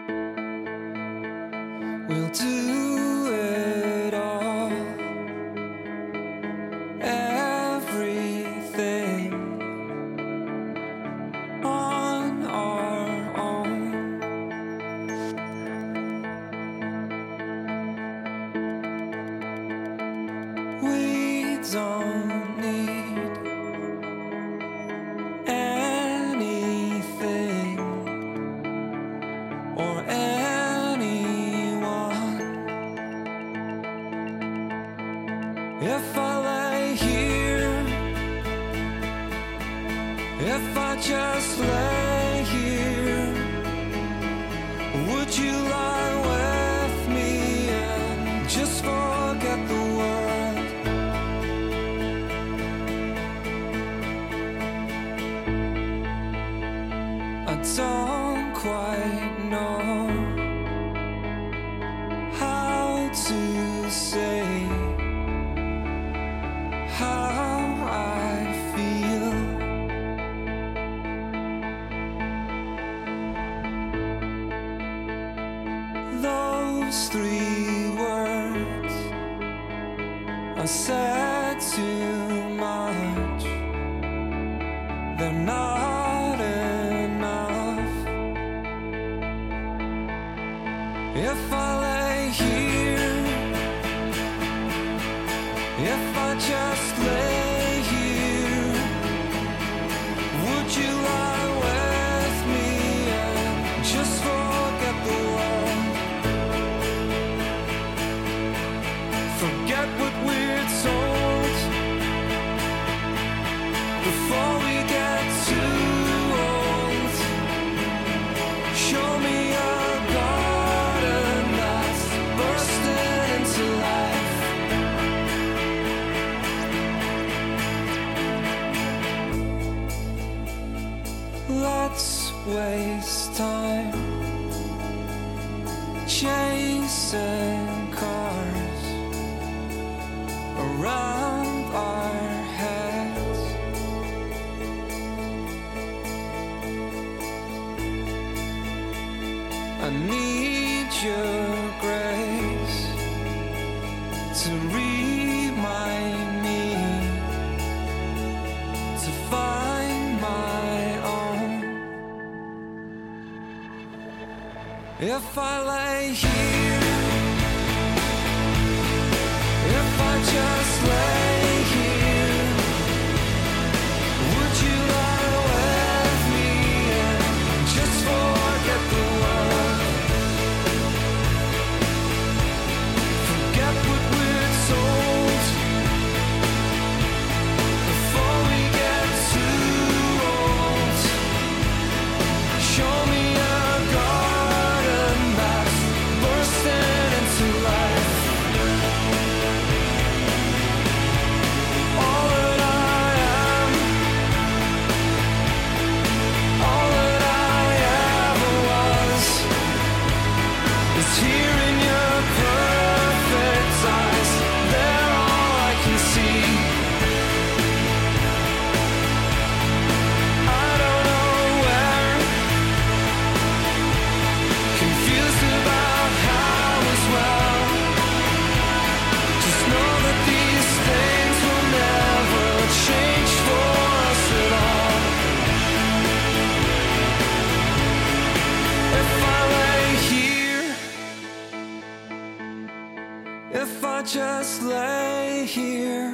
We'll do it all, everything on our own. We don't need anything or anyone. If I lay here, if I just lay here, would you lie with me and just forget the world? I don't quite know how to say how I feel. Those three words are said too much. They're not enough. If I lay here, if I just lay here, would you lie with me and just forget the world? Forget what we're told before we get too old. Show me a garden that's bursting into life. Let's waste time chasing cars around our heads. I need your grace to remind me to find my own. If I lay here, if I just lay here, would you lie with me and just forget the world? Forget what we're told before we get too old. Show me a garden that's bursting into life. All that I am, all that I ever was, is here in your perfect eyes. They're all I can see. I don't know where, confused about how as well. Just know that these things will never change for us at all. If I lay here, if I just lay here,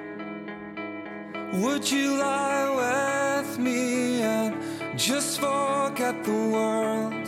would you lie with me and just forget the world?